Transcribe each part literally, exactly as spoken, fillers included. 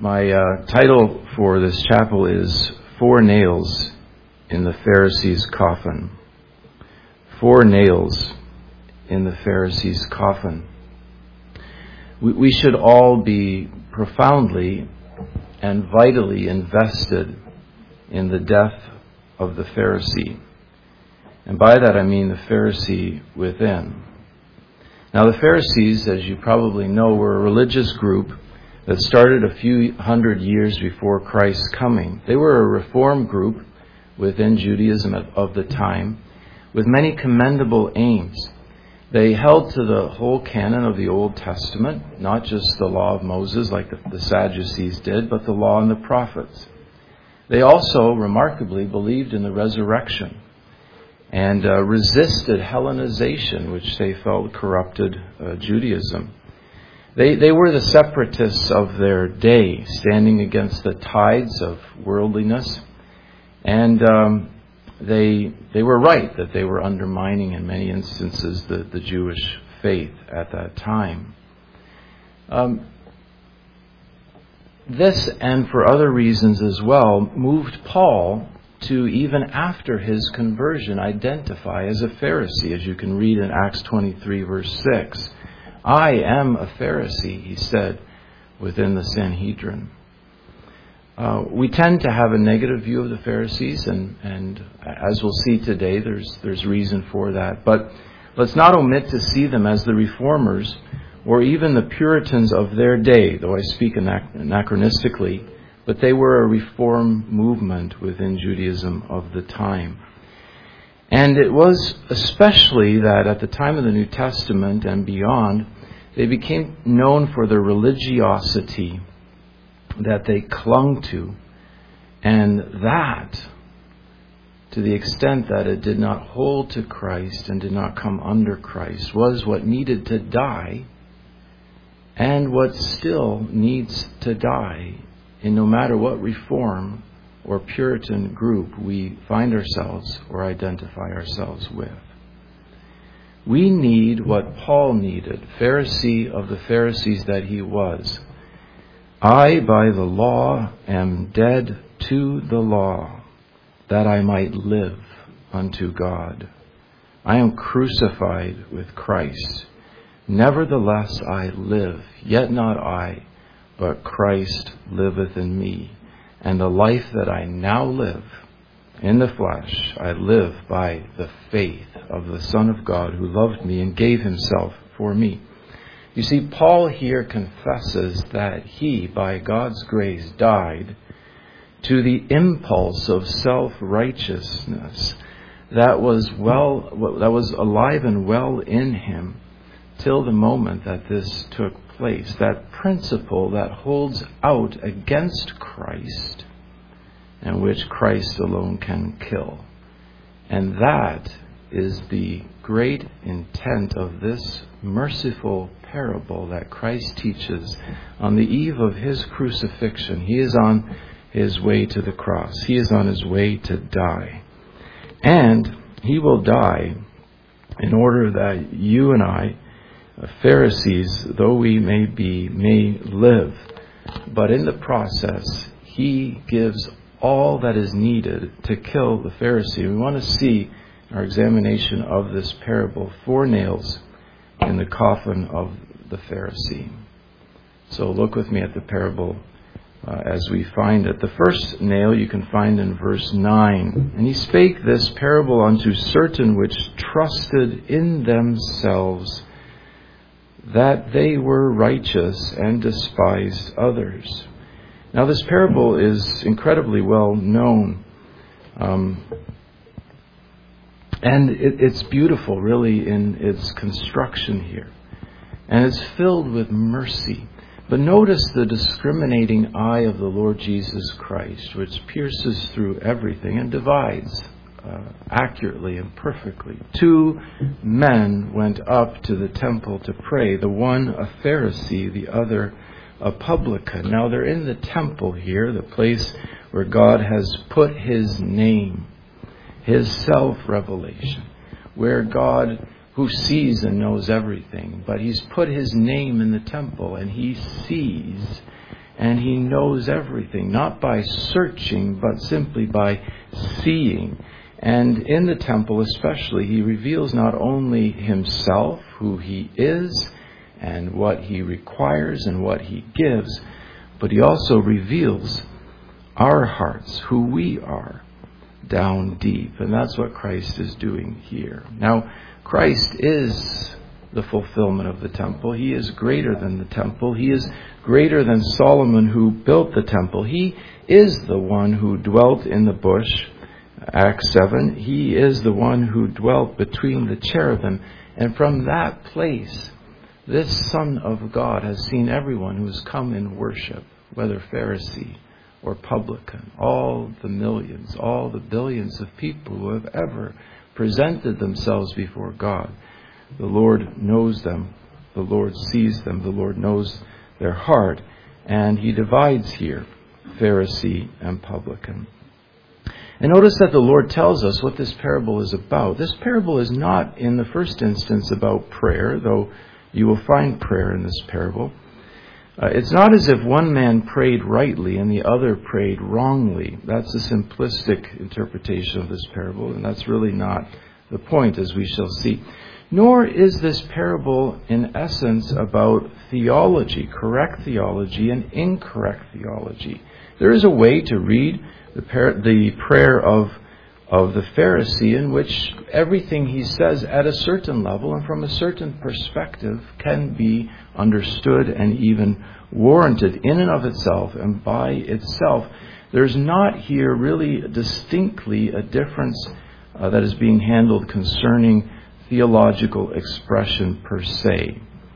My uh, title for this chapel is Four Nails in the Pharisee's Coffin. Four nails in the Pharisee's coffin. We, we should all be profoundly and vitally invested in the death of the Pharisee. And by that I mean the Pharisee within. Now the Pharisees, as you probably know, were a religious group that started a few hundred years before Christ's coming. They were a reform group within Judaism of the time with many commendable aims. They held to the whole canon of the Old Testament, not just the law of Moses like the, the Sadducees did, but the law and the prophets. They also, remarkably, believed in the resurrection and uh, resisted Hellenization, which they felt corrupted uh, Judaism. They they were the separatists of their day, standing against the tides of worldliness, and um, they they were right that they were undermining in many instances the, the Jewish faith at that time. Um, this, and for other reasons as well, moved Paul to, even after his conversion, identify as a Pharisee, as you can read in Acts twenty-three, verse six. I am a Pharisee, he said, within the Sanhedrin. Uh, we tend to have a negative view of the Pharisees, and, and as we'll see today, there's there's reason for that. But let's not omit to see them as the reformers, or even the Puritans of their day, though I speak anachronistically, but they were a reform movement within Judaism of the time. And it was especially that at the time of the New Testament and beyond, they became known for their religiosity that they clung to. And that, to the extent that it did not hold to Christ and did not come under Christ, was what needed to die and what still needs to die in no matter what reform or Puritan group we find ourselves or identify ourselves with. We need what Paul needed, Pharisee of the Pharisees that he was. I, by the law, am dead to the law, that I might live unto God. I am crucified with Christ. Nevertheless I live, yet not I, but Christ liveth in me. And the life that I now live in the flesh, I live by the faith of the Son of God who loved me and gave himself for me. You see, Paul here confesses that he, by God's grace, died to the impulse of self-righteousness that was well, that was alive and well in him till the moment that this took place. That principle that holds out against Christ and which Christ alone can kill. And that is the great intent of this merciful parable that Christ teaches on the eve of his crucifixion. He is on his way to the cross. He is on his way to die. And he will die in order that you and I, Pharisees, though we may be, may live. But in the process, he gives all that is needed to kill the Pharisee. We want to see in our examination of this parable four nails in the coffin of the Pharisee. So look with me at the parable uh, as we find it. The first nail you can find in verse nine. And he spake this parable unto certain which trusted in themselves that they were righteous and despised others. Now this parable is incredibly well known. Um, and it, it's beautiful really in its construction here. And it's filled with mercy. But notice the discriminating eye of the Lord Jesus Christ, which pierces through everything and divides Uh, accurately and perfectly. Two men went up to the temple to pray, the one a Pharisee, the other a publican. Now they're in the temple here, the place where God has put his name, his self-revelation, where God, who sees and knows everything, but he's put his name in the temple and he sees and he knows everything, not by searching, but simply by seeing. And in the temple especially, he reveals not only himself, who he is, and what he requires and what he gives, but he also reveals our hearts, who we are, down deep. And that's what Christ is doing here. Now, Christ is the fulfillment of the temple. He is greater than the temple. He is greater than Solomon, who built the temple. He is the one who dwelt in the bush, Acts seven. He is the one who dwelt between the cherubim. And from that place, this Son of God has seen everyone who has come in worship, whether Pharisee or publican, all the millions, all the billions of people who have ever presented themselves before God. The Lord knows them. The Lord sees them. The Lord knows their heart. And he divides here, Pharisee and publican. And notice that the Lord tells us what this parable is about. This parable is not, in the first instance, about prayer, though you will find prayer in this parable. Uh, it's not as if one man prayed rightly and the other prayed wrongly. That's a simplistic interpretation of this parable, and that's really not the point, as we shall see. Nor is this parable, in essence, about theology, correct theology and incorrect theology. There is a way to read the, par- the prayer of, of the Pharisee in which everything he says at a certain level and from a certain perspective can be understood and even warranted in and of itself and by itself. There's not here really distinctly a difference uh, that is being handled concerning theological expression per se.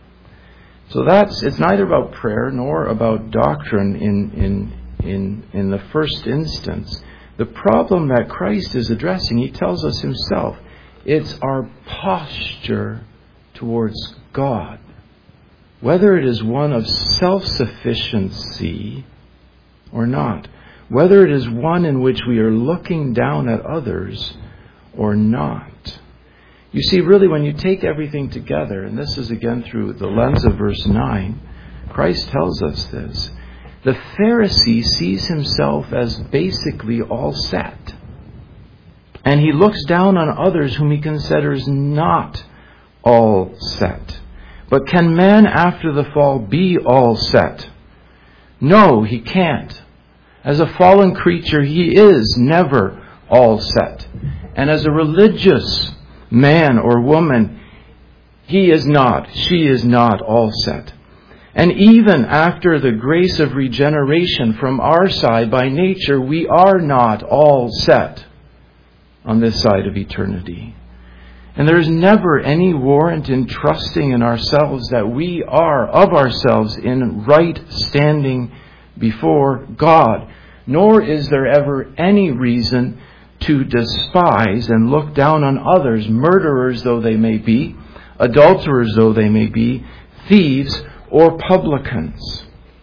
So that's, it's neither about prayer nor about doctrine in, in, in, in the first instance. The problem that Christ is addressing, he tells us himself, it's our posture towards God. Whether it is one of self-sufficiency or not. Whether it is one in which we are looking down at others or not. You see, really, when you take everything together, and this is again through the lens of verse nine, Christ tells us this. The Pharisee sees himself as basically all set. And he looks down on others whom he considers not all set. But can man after the fall be all set? No, he can't. As a fallen creature, he is never all set. And as a religious man or woman, he is not, she is not all set. And even after the grace of regeneration from our side by nature, we are not all set on this side of eternity. And there is never any warrant in trusting in ourselves that we are of ourselves in right standing before God. Nor is there ever any reason to despise and look down on others, murderers though they may be, adulterers though they may be, thieves or publicans.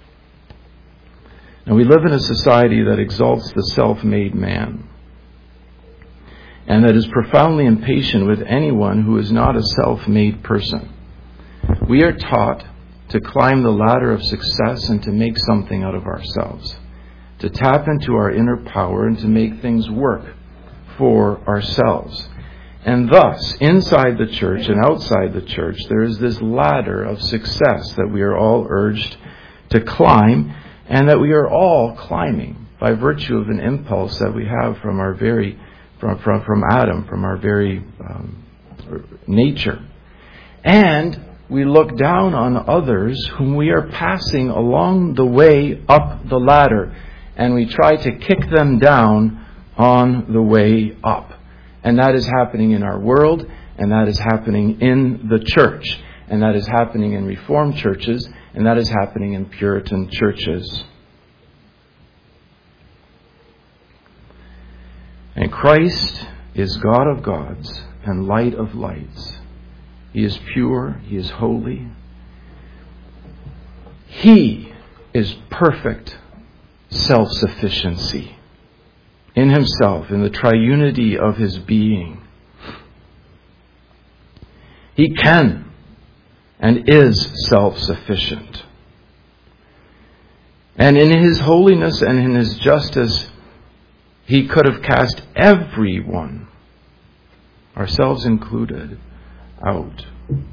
Now, we live in a society that exalts the self-made man and that is profoundly impatient with anyone who is not a self-made person. We are taught to climb the ladder of success and to make something out of ourselves, to tap into our inner power and to make things work for ourselves. And thus, inside the church and outside the church, there is this ladder of success that we are all urged to climb, and that we are all climbing by virtue of an impulse that we have from our very, from from, from Adam, from our very um, nature. And we look down on others whom we are passing along the way up the ladder, and we try to kick them down on the way up. And that is happening in our world, and that is happening in the church, and that is happening in Reformed churches, and that is happening in Puritan churches. And Christ is God of gods and light of lights. He is pure, He is holy. He is perfect self-sufficiency in Himself, in the triunity of His being. He can and is self-sufficient. And in His holiness and in His justice, He could have cast everyone, ourselves included, out.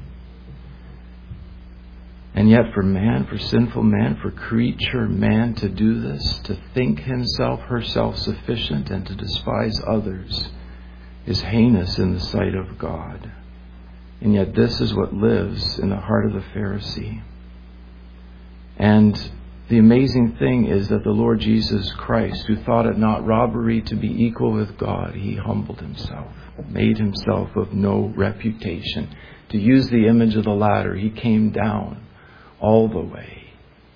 And yet for man, for sinful man, for creature man to do this, to think himself, herself sufficient and to despise others, is heinous in the sight of God. And yet this is what lives in the heart of the Pharisee. And the amazing thing is that the Lord Jesus Christ, who thought it not robbery to be equal with God, He humbled Himself, made Himself of no reputation. To use the image of the ladder, He came down all the way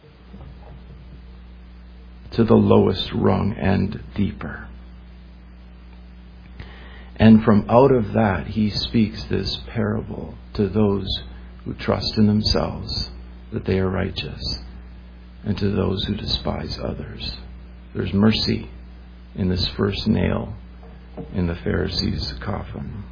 to the lowest rung and deeper. And from out of that, He speaks this parable to those who trust in themselves that they are righteous, and to those who despise others. There's mercy in this first nail in the Pharisee's coffin.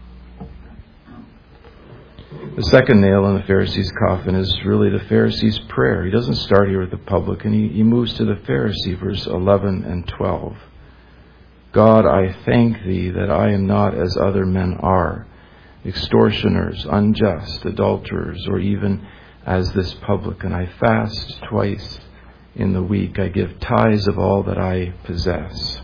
The second nail in the Pharisee's coffin is really the Pharisee's prayer. He doesn't start here with the publican. He, he moves to the Pharisee, verse eleven and twelve. God, I thank Thee that I am not as other men are, extortioners, unjust, adulterers, or even as this publican. I fast twice in the week. I give tithes of all that I possess.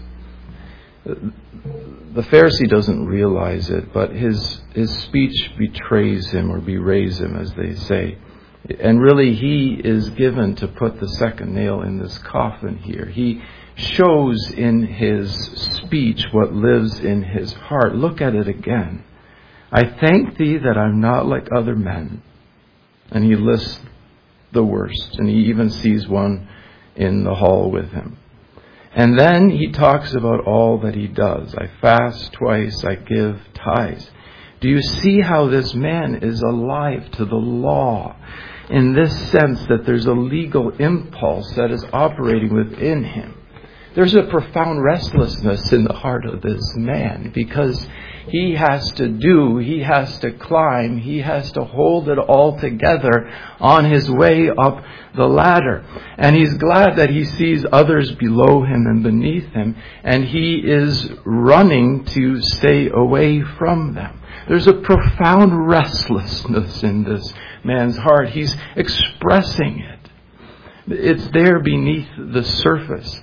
The Pharisee doesn't realize it, but his his speech betrays him, or berays him, as they say. And really, he is given to put the second nail in this coffin here. He shows in his speech what lives in his heart. Look at it again. I thank Thee that I'm not like other men. And he lists the worst, and he even sees one in the hall with him. And then he talks about all that he does. I fast twice, I give tithes. Do you see how this man is alive to the law in this sense that there's a legal impulse that is operating within him? There's a profound restlessness in the heart of this man because he has to do, he has to climb, he has to hold it all together on his way up the ladder. And he's glad that he sees others below him and beneath him, and he is running to stay away from them. There's a profound restlessness in this man's heart. He's expressing it. It's there beneath the surface.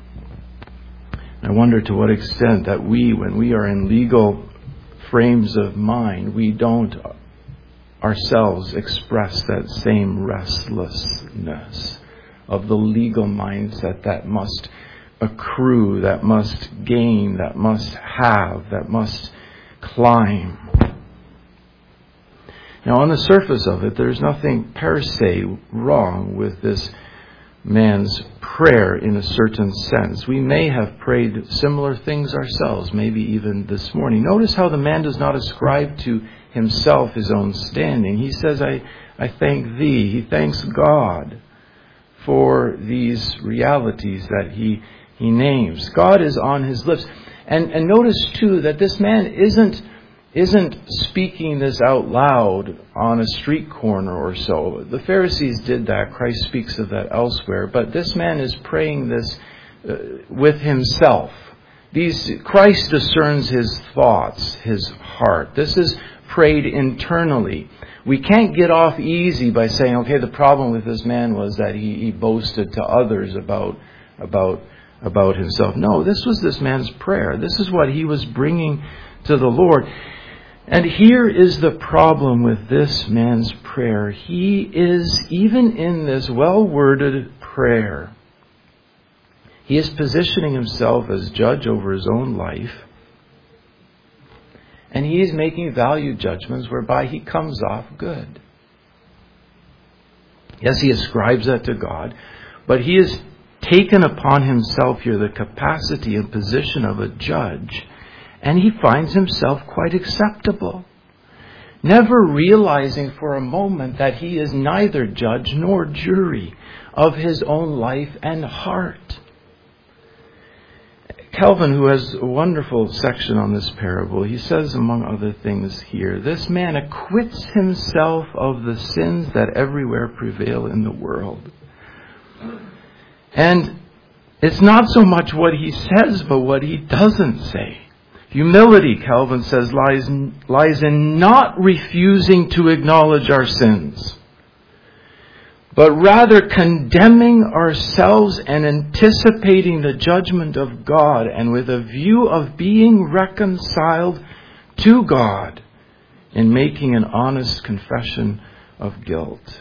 I wonder to what extent that we, when we are in legal frames of mind, we don't ourselves express that same restlessness of the legal mindset that must accrue, that must gain, that must have, that must climb. Now, on the surface of it, there's nothing per se wrong with this man's prayer in a certain sense. We may have prayed similar things ourselves, maybe even this morning. Notice how the man does not ascribe to himself his own standing. He says, I, I thank Thee. He thanks God for these realities that he, he names. God is on his lips. And, and notice too that this man isn't isn't speaking this out loud on a street corner or so. The Pharisees did that. Christ speaks of that elsewhere. But this man is praying this uh, with himself. These Christ discerns his thoughts, his heart. This is prayed internally. We can't get off easy by saying, okay, the problem with this man was that he, he boasted to others about about about himself. No, this was this man's prayer. This is what he was bringing to the Lord. And here is the problem with this man's prayer. He is, even in this well-worded prayer, he is positioning himself as judge over his own life. And he is making value judgments whereby he comes off good. Yes, he ascribes that to God, but he has taken upon himself here the capacity and position of a judge. And he finds himself quite acceptable, never realizing for a moment that he is neither judge nor jury of his own life and heart. Calvin, who has a wonderful section on this parable, he says, among other things here, this man acquits himself of the sins that everywhere prevail in the world. And it's not so much what he says, but what he doesn't say. Humility, Calvin says, lies, lies in not refusing to acknowledge our sins, but rather condemning ourselves and anticipating the judgment of God, and with a view of being reconciled to God in making an honest confession of guilt.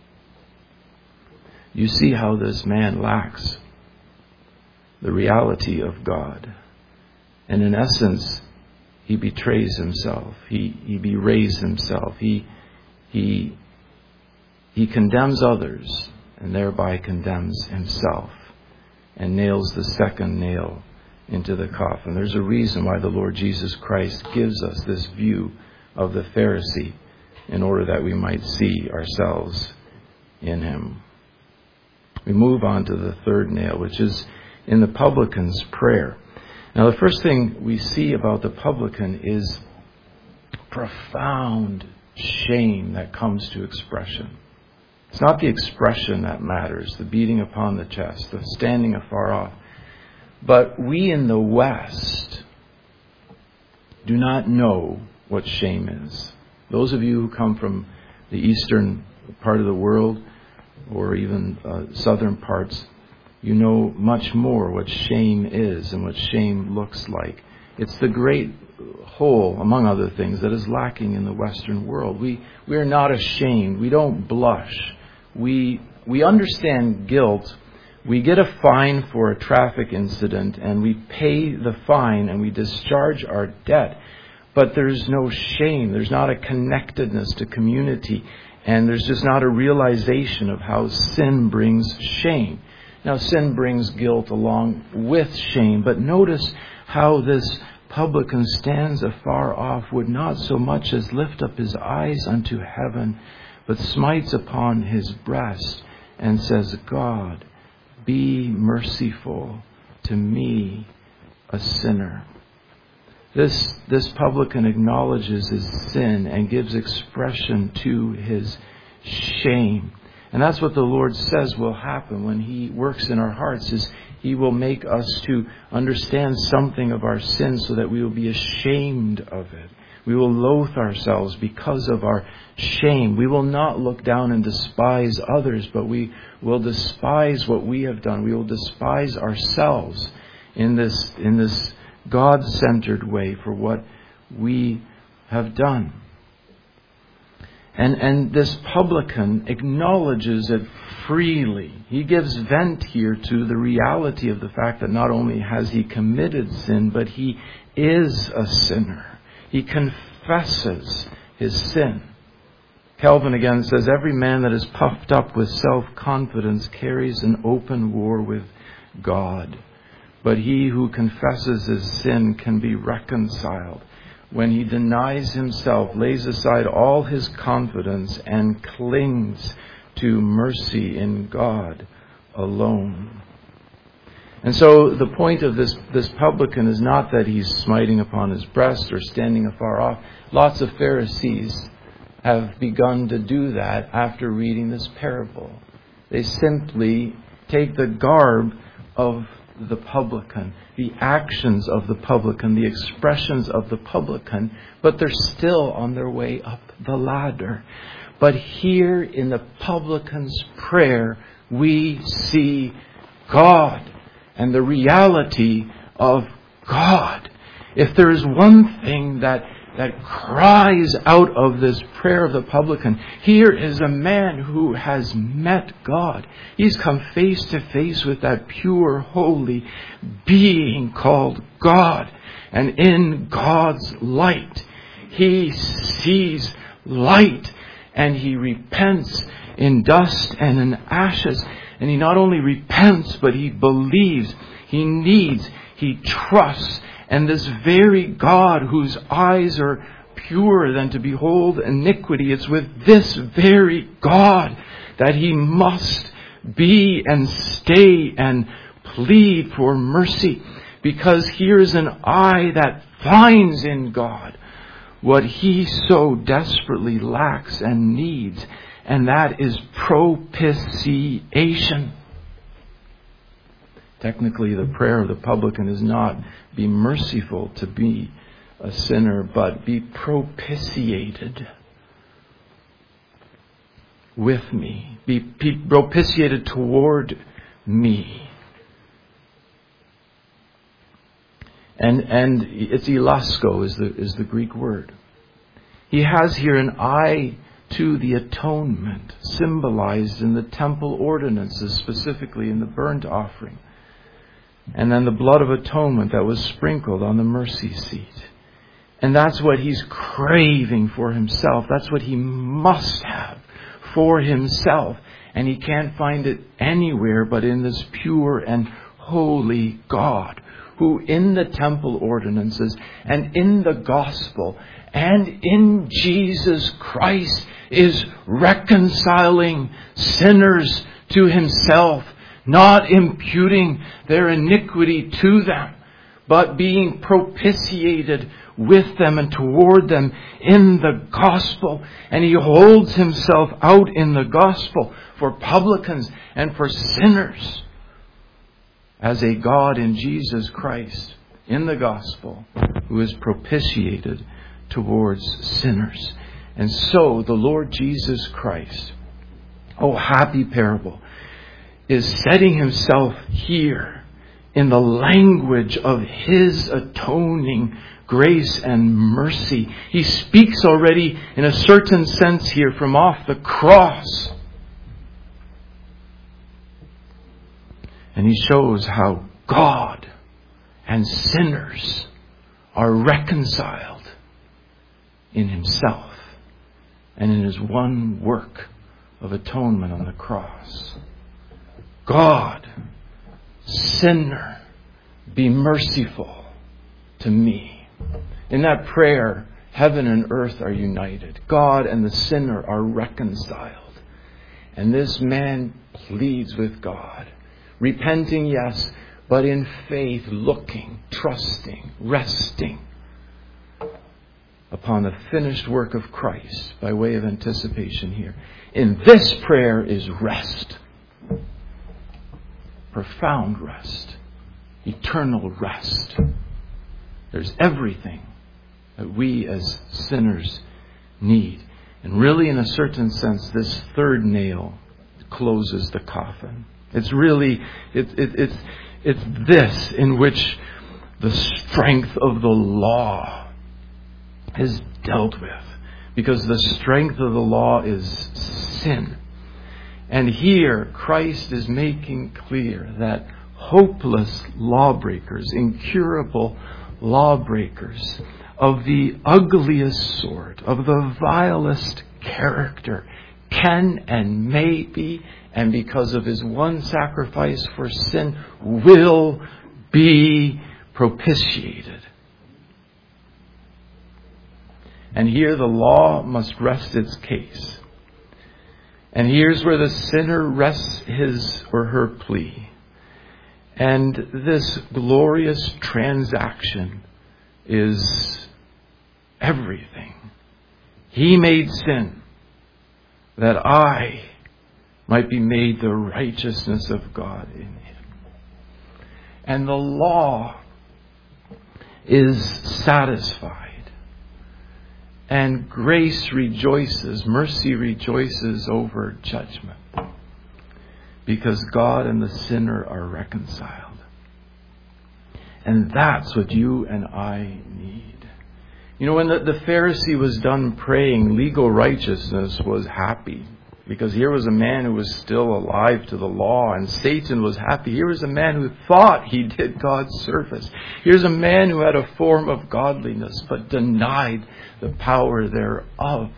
You see how this man lacks the reality of God. And in essence, he betrays himself. He, he berates himself. He, he, he condemns others and thereby condemns himself and nails the second nail into the coffin. There's a reason why the Lord Jesus Christ gives us this view of the Pharisee in order that we might see ourselves in him. We move on to the third nail, which is in the publican's prayer. Now, the first thing we see about the publican is profound shame that comes to expression. It's not the expression that matters, the beating upon the chest, the standing afar off. But we in the West do not know what shame is. Those of you who come from the eastern part of the world, or even uh, southern parts, you know much more what shame is and what shame looks like. It's the great hole, among other things, that is lacking in the Western world. We we are not ashamed. We don't blush. We we understand guilt. We get a fine for a traffic incident, and we pay the fine and we discharge our debt. But there's no shame. There's not a connectedness to community. And there's just not a realization of how sin brings shame. Now, sin brings guilt along with shame. But notice how this publican stands afar off, would not so much as lift up his eyes unto heaven, but smites upon his breast and says, God, be merciful to me, a sinner. This, this publican acknowledges his sin and gives expression to his shame. And that's what the Lord says will happen when He works in our hearts, is He will make us to understand something of our sin so that we will be ashamed of it. We will loathe ourselves because of our shame. We will not look down and despise others, but we will despise what we have done. We will despise ourselves in this, in this God-centered way for what we have done. And, and this publican acknowledges it freely. He gives vent here to the reality of the fact that not only has he committed sin, but he is a sinner. He confesses his sin. Calvin again says, every man that is puffed up with self-confidence carries an open war with God. But he who confesses his sin can be reconciled when he denies himself, lays aside all his confidence, and clings to mercy in God alone. And so the point of this, this publican is not that he's smiting upon his breast or standing afar off. Lots of Pharisees have begun to do that after reading this parable. They simply take the garb of the publican, the actions of the publican, the expressions of the publican, but they're still on their way up the ladder. But here in the publican's prayer, we see God and the reality of God. If there is one thing that that cries out of this prayer of the publican, here is a man who has met God. He's come face to face with that pure, holy being called God. And in God's light, he sees light, and he repents in dust and in ashes. And he not only repents, but he believes, he needs, he trusts. And this very God whose eyes are purer than to behold iniquity, it's with this very God that he must be and stay and plead for mercy. Because here's an eye that finds in God what he so desperately lacks and needs, and that is propitiation. Technically, the prayer of the publican is not, be merciful to be a sinner, but be propitiated with me. Be, be propitiated toward me. And and it's elasko is the is the Greek word. He has here an eye to the atonement, symbolized in the temple ordinances, specifically in the burnt offering. And then the blood of atonement that was sprinkled on the mercy seat. And that's what he's craving for himself. That's what he must have for himself. And he can't find it anywhere but in this pure and holy God, who in the temple ordinances and in the gospel and in Jesus Christ is reconciling sinners to himself, not imputing their iniquity to them, but being propitiated with them and toward them in the gospel. And he holds himself out in the gospel for publicans and for sinners as a God in Jesus Christ in the gospel who is propitiated towards sinners. And so the Lord Jesus Christ, oh happy parable, is setting himself here in the language of his atoning grace and mercy. He speaks already in a certain sense here from off the cross. And he shows how God and sinners are reconciled in himself and in his one work of atonement on the cross. God, sinner, be merciful to me. In that prayer, heaven and earth are united. God and the sinner are reconciled. And this man pleads with God, repenting, yes, but in faith, looking, trusting, resting upon the finished work of Christ by way of anticipation here. In this prayer is rest. Profound rest. Eternal rest. There's everything that we as sinners need. And really, in a certain sense, this third nail closes the coffin. It's really, it, it, it's, it's this in which the strength of the law is dealt with. Because the strength of the law is sin. And here, Christ is making clear that hopeless lawbreakers, incurable lawbreakers of the ugliest sort, of the vilest character, can and may be, and because of his one sacrifice for sin, will be propitiated. And here the law must rest its case. And here's where the sinner rests his or her plea. And this glorious transaction is everything. He made sin that I might be made the righteousness of God in him. And the law is satisfied. And grace rejoices, mercy rejoices over judgment. Because God and the sinner are reconciled. And that's what you and I need. You know, when the, the Pharisee was done praying, legal righteousness was happy. Because here was a man who was still alive to the law, and Satan was happy. Here was a man who thought he did God's service. Here's a man who had a form of godliness, but denied the power thereof.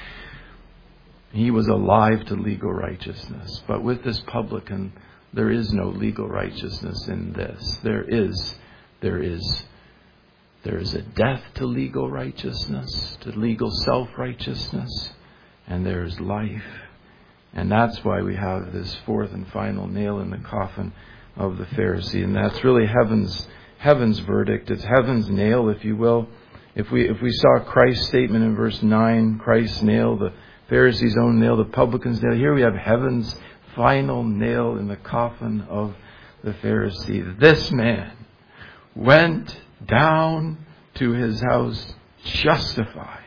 He was alive to legal righteousness. But with this publican, there is no legal righteousness in this. There is, there is, there is a death to legal righteousness, to legal self-righteousness, and there is life. And that's why we have this fourth and final nail in the coffin of the Pharisee. And that's really heaven's heaven's verdict. It's heaven's nail, if you will. If we if we saw Christ's statement in verse nine, Christ's nail, the Pharisee's own nail, the publican's nail. Here we have heaven's final nail in the coffin of the Pharisee, this man went down to his house justified.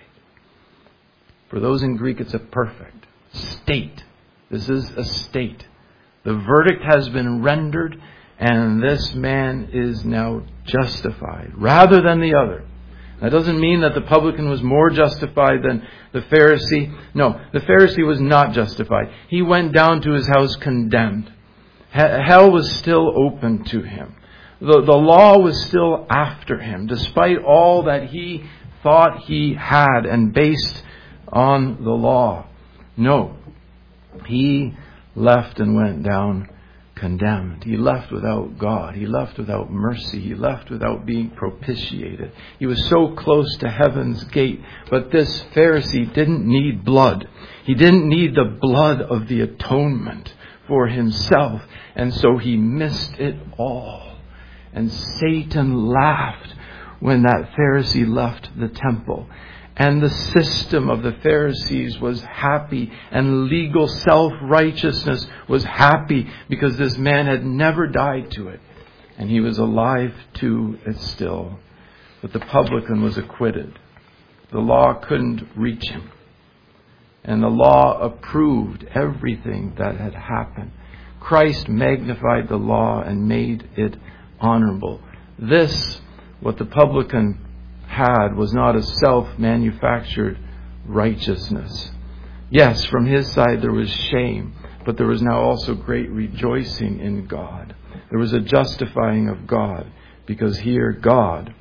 For those in Greek, it's a perfect state. This is a state. The verdict has been rendered, and this man is now justified rather than the other. That doesn't mean that the publican was more justified than the Pharisee. No, the Pharisee was not justified. He went down to his house condemned. Hell was still open to him. The, the law was still after him, despite all that he thought he had and based on the law. No, he left and went down condemned. He left without God. He left without mercy. He left without being propitiated. He was so close to heaven's gate. But this Pharisee didn't need blood. He didn't need the blood of the atonement for himself. And so he missed it all. And Satan laughed when that Pharisee left the temple. And the system of the Pharisees was happy, and legal self-righteousness was happy because this man had never died to it. And he was alive to it still. But the publican was acquitted. The law couldn't reach him. And the law approved everything that had happened. Christ magnified the law and made it honorable. This, what the publican had, was not a self-manufactured righteousness. Yes, from his side there was shame, but there was now also great rejoicing in God. There was a justifying of God, because here God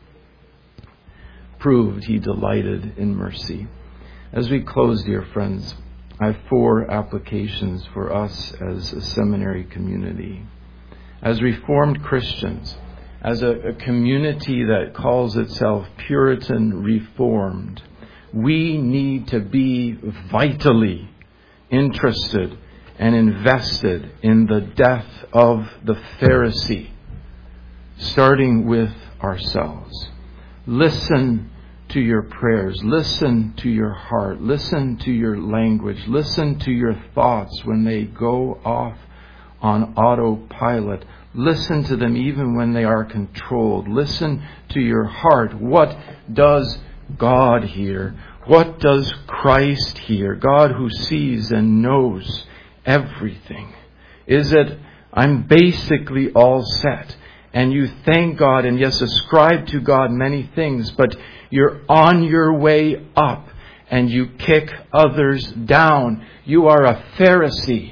proved he delighted in mercy. As we close, dear friends, I have four applications for us as a seminary community. As Reformed Christians, as a, a community that calls itself Puritan Reformed, we need to be vitally interested and invested in the death of the Pharisee, starting with ourselves. Listen to your prayers. Listen to your heart. Listen to your language. Listen to your thoughts when they go off on autopilot. Listen to them even when they are controlled. Listen to your heart. What does God hear? What does Christ hear? God who sees and knows everything. Is it, I'm basically all set, and you thank God and yes, ascribe to God many things, but you're on your way up and you kick others down. You are a Pharisee.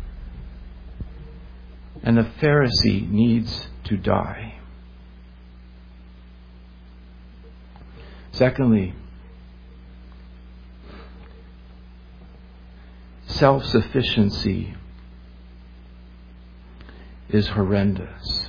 And the Pharisee needs to die. Secondly, self-sufficiency is horrendous.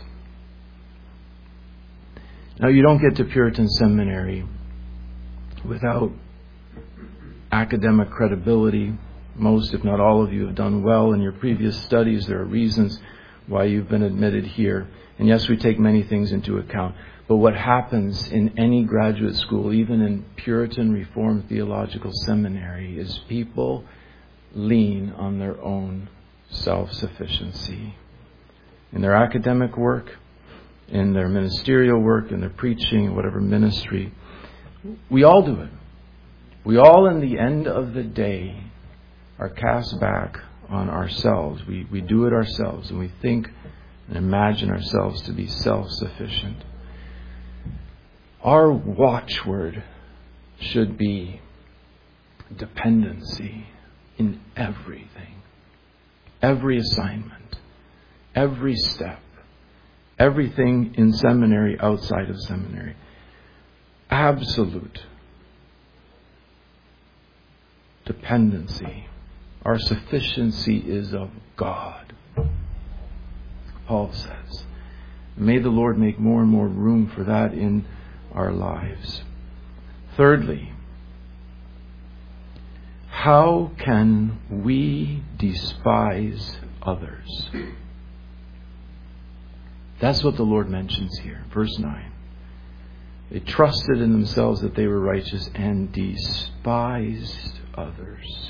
Now, you don't get to Puritan seminary without academic credibility. Most, if not all of you, have done well in your previous studies. There are reasons why you've been admitted here. And yes, we take many things into account. But what happens in any graduate school, even in Puritan Reformed Theological Seminary, is people lean on their own self-sufficiency. In their academic work, in their ministerial work, in their preaching, whatever ministry. We all do it. We all, in the end of the day, are cast back on ourselves. We we do it ourselves, and we think and imagine ourselves to be self-sufficient. Our watchword should be dependency in everything. Every assignment, every step, everything in seminary, outside of seminary. Absolute dependency. Our sufficiency is of God, Paul says. May the Lord make more and more room for that in our lives. Thirdly, how can we despise others? That's what the Lord mentions here. Verse nine. They trusted in themselves that they were righteous and despised others.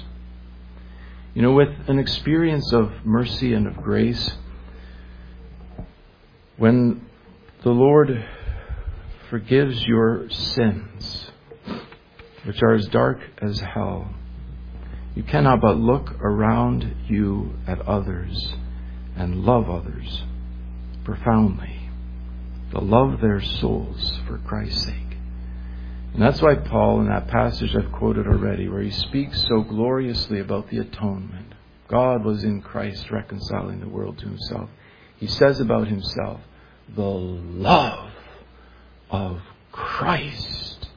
You know, with an experience of mercy and of grace, When the Lord forgives your sins, which are as dark as hell, you cannot but look around you at others and love others profoundly, to love their souls for Christ's sake. And that's why Paul, in that passage I've quoted already, where he speaks so gloriously about the atonement, God was in Christ reconciling the world to himself. He says about himself, the love of Christ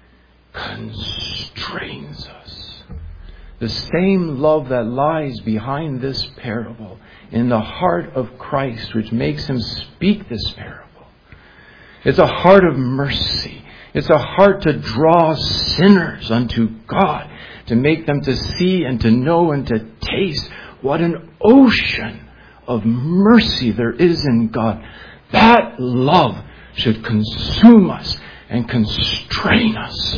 constrains us. The same love that lies behind this parable in the heart of Christ, which makes him speak this parable. It's a heart of mercy. It's a heart to draw sinners unto God, to make them to see and to know and to taste what an ocean of mercy there is in God. That love should consume us and constrain us.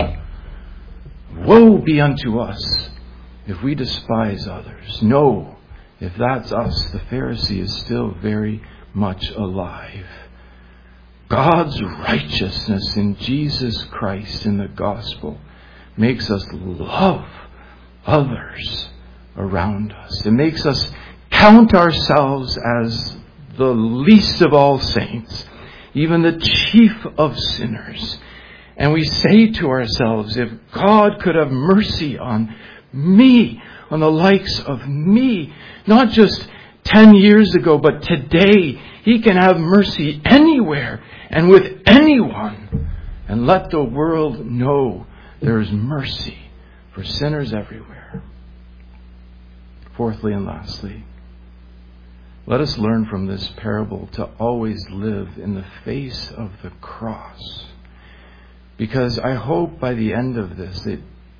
Woe be unto us if we despise others. No, if that's us, the Pharisee is still very much alive. God's righteousness in Jesus Christ in the gospel makes us love others around us. It makes us count ourselves as the least of all saints, even the chief of sinners. And we say to ourselves, if God could have mercy on me, on the likes of me, not just ten years ago, but today, he can have mercy anywhere and with anyone. And let the world know there is mercy for sinners everywhere. Fourthly and lastly, let us learn from this parable to always live in the face of the cross. Because I hope by the end of this, that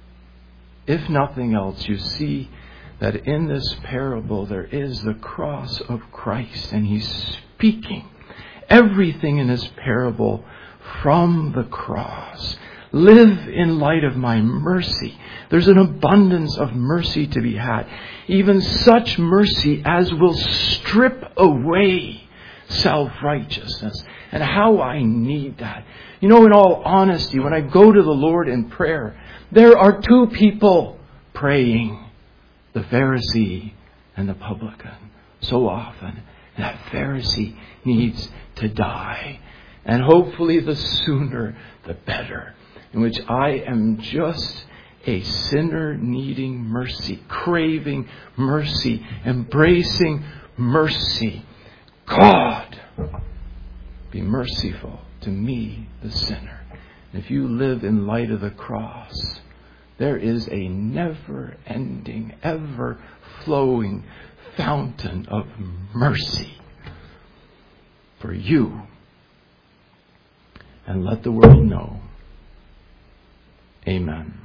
if nothing else, you see that in this parable there is the cross of Christ, and he's speaking everything in this parable from the cross. Live in light of my mercy. There's an abundance of mercy to be had. Even such mercy as will strip away self-righteousness. And how I need that. You know, in all honesty, when I go to the Lord in prayer, there are two people praying. The Pharisee and the publican. So often, that Pharisee needs to die. And hopefully the sooner the better. In which I am just a sinner needing mercy, craving mercy, embracing mercy. God, be merciful to me, the sinner. And if you live in light of the cross, there is a never-ending, ever-flowing fountain of mercy for you. And let the world know. Amen.